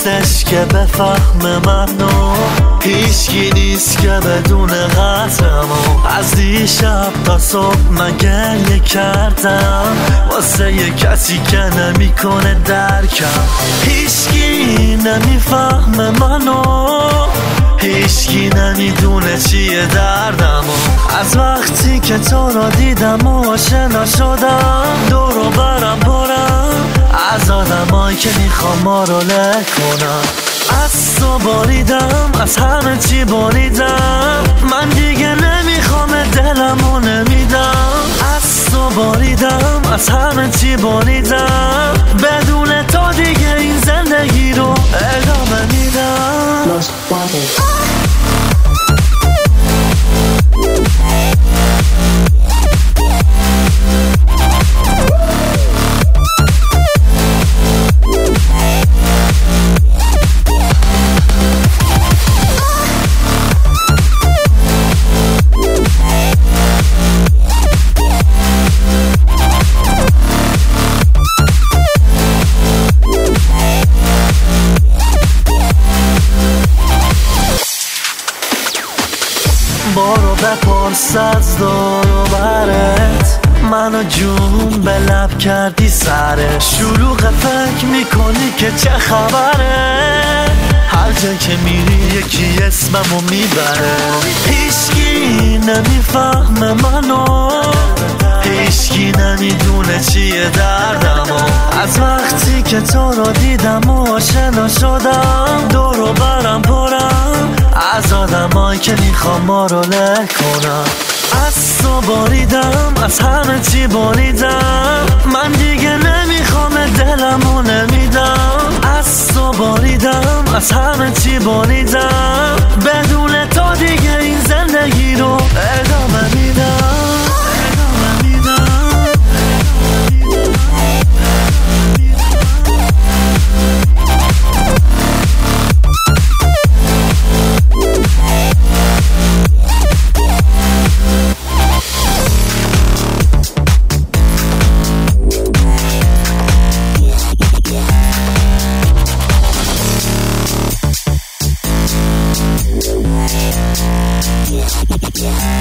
نیستش که بفهم منو، هیچکی نیست که بدون قدرمو. از دیشب تا صبح من گریه کردم واسه یه کسی که نمیکنه درکم. هیچکی نمیفهمه منو، هیچکی نمیدونه چیه دردمو. از وقتی که تو را دیدم و آشنا شدم، دور و برم برم از آدمایی که میخوام ما رو له کنم. از تو باریدم، از همه چی باریدم، من دیگه نمیخوام دلمو نمیدم. از تو باریدم، از همه چی باریدم، بدون تو دیگه این زندگی رو ادامه میدم. بارو بپرس از دور و برت، منو جون به لب کردی سره. شلوغ فکر میکنی که چه خبره، هر جا که میری یکی اسممو میبره. هیچکی نمیفهمه منو، هیچکی نمیدونه چیه دردمو. از وقتی که تو رو دیدم و آشنا شدم، دور و برم پرم از آدمایی که میخوام ما رو له کنم. از تو باریدم، از همه چی باریدم، من دیگه نمیخوام دلمو نمیدم. از تو باریدم، از همه چی باریدم، بدون تو دیگه این زندگی رو ادامه میدم. Yeah.